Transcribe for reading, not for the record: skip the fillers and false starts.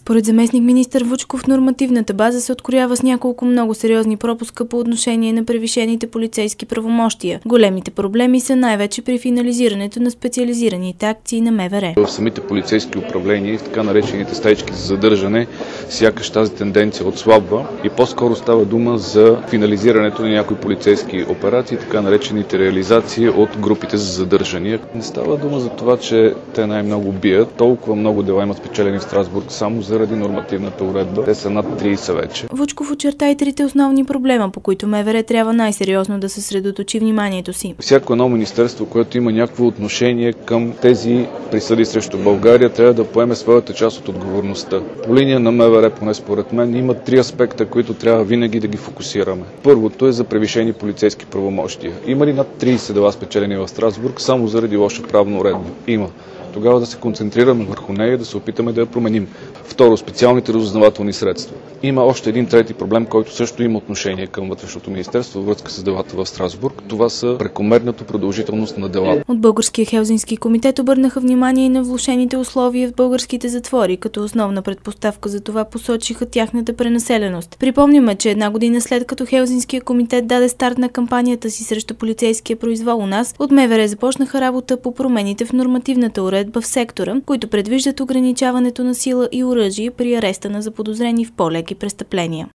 Според заместник-министър Вучков, нормативната база се откроява с няколко много сериозни пропуска по отношение на превишените полицейски правомощия. Големите проблеми са най-вече при финализирането на специализираните акции на МВР. В самите полицейски управления и в така наречените стаички за задържане, сякаш тази тенденция отслабва и по-скоро става дума за финализирането на някои полицейски операции, така наречените реализации от групите за задържания. Не става дума за това, че те най-много бият. Толкова много дела имат спечелени в Страсбург само заради нормативната уредба. Те са над 30 вече. Вучков очерта и трите основни проблема, по които МВР трябва най-сериозно да съсредоточи вниманието си. Всяко едно министерство, което има някакво отношение към тези присъди срещу България, трябва да поеме своята част от отговорността. По линия на МВР, поне според мен, има три аспекта, които трябва винаги да ги фокусираме. Първото е за превишени полицейски правомощия. Има ли над 30 дела спечелени в Страсбург само заради лоша правна уредба? Има. Тогава да се концентрираме върху нея и да се опитаме да я променим. Второ, специалните разузнавателни средства. Има още един трети проблем, който също има отношение към Вътрешното министерство във връзка с делата в Страсбург. Това са прекомерната продължителност на делата. От Българския Хелзинкски комитет обърнаха внимание и на влошените условия в българските затвори, като основна предпоставка за това посочиха тяхната пренаселеност. Припомняме, че една година след като Хелзинкския комитет даде старт на кампанията си срещу полицейския произвол у нас, от МВР започнаха работа по промените в нормативната уредба в сектора, които предвиждат ограничаването на сила и оръжие при ареста на заподозрени в по-леки престъпления.